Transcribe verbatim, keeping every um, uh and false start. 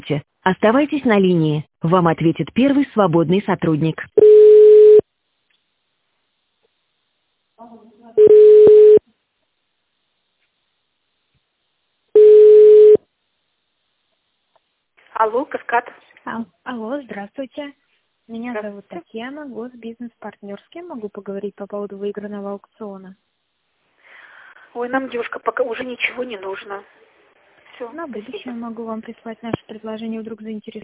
Оставайтесь на линии. Вам ответит первый свободный сотрудник. Алло, Каскад. А- Алло, здравствуйте. Меня зовут Здравствуйте. Татьяна, Госбизнес-партнер. С кем могу поговорить по поводу выигранного аукциона? Ой, нам, девушка, пока уже ничего не нужно. Все, На спасибо. будущее могу вам прислать наше предложение, вдруг заинтересует.